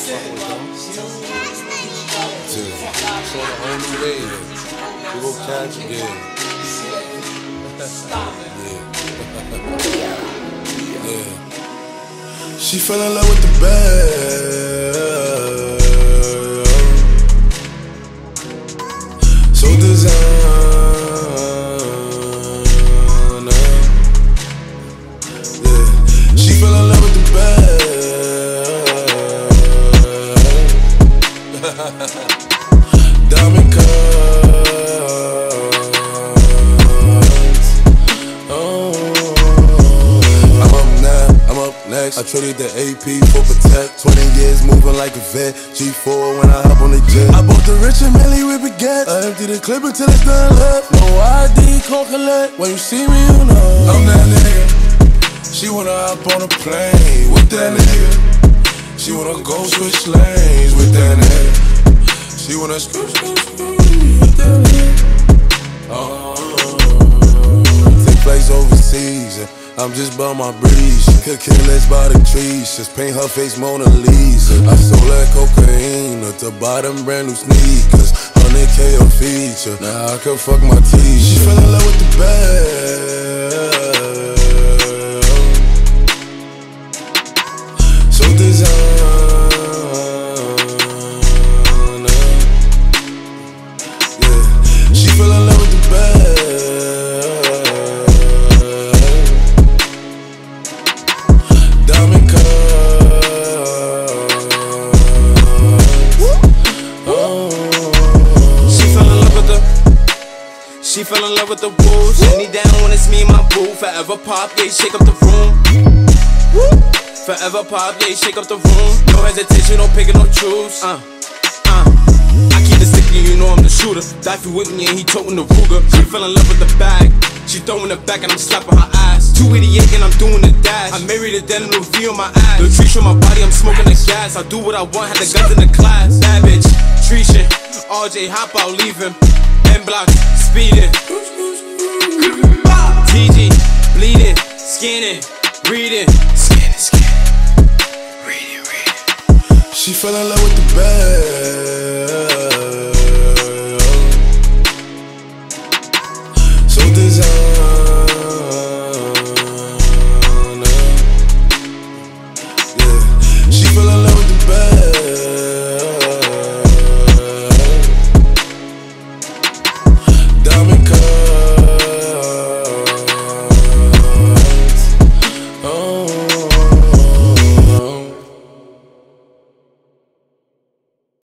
It's on a whole new wave. We gon' catch again. Yeah. She fell in love with the bed. So designer. Yeah. She fell in love with the bed. Diamond cuts. Oh. I'm up next. I traded the AP for Protect. 20 years moving like a vet. G4 when I hop on the jet. I bought the rich and Millie with baguettes. I empty the clip until it's done left. No ID, can't collect. When you see me, you know I'm that nigga. She wanna hop on a plane with that nigga. She wanna go switch lanes with that nigga. She wanna screw with that nigga. Take flights overseas. I'm just by my breeze. She could kill us by the trees. Just paint her face Mona Lisa. I sold her cocaine to buy them brand new sneakers. 100K a feature. Now I can fuck my teeth. She fell in love with the bed. So designer. Yeah. She fell in love with the bed. She fell in love with the wolves. Any down when it's me and my boo. Forever pop, yeah, shake up the room. Forever pop, yeah, shake up the room. No hesitation, no picking, no choose. I keep it sticky, you know I'm the shooter. Daffy with me and he toting the Ruger. She fell in love with the bag. She throwing it back and I'm slapping her ass. 288 and I'm doing the dash. I married a denim with V on my ass. The tree on my body, I'm smoking the gas. I do what I want, had the guns in the class. Bad bitch, Trisha, RJ, hop out, leave him. M-block, speeding. TG, bleeding, scanning, reading. Scanning, reading. She fell in love with the bed.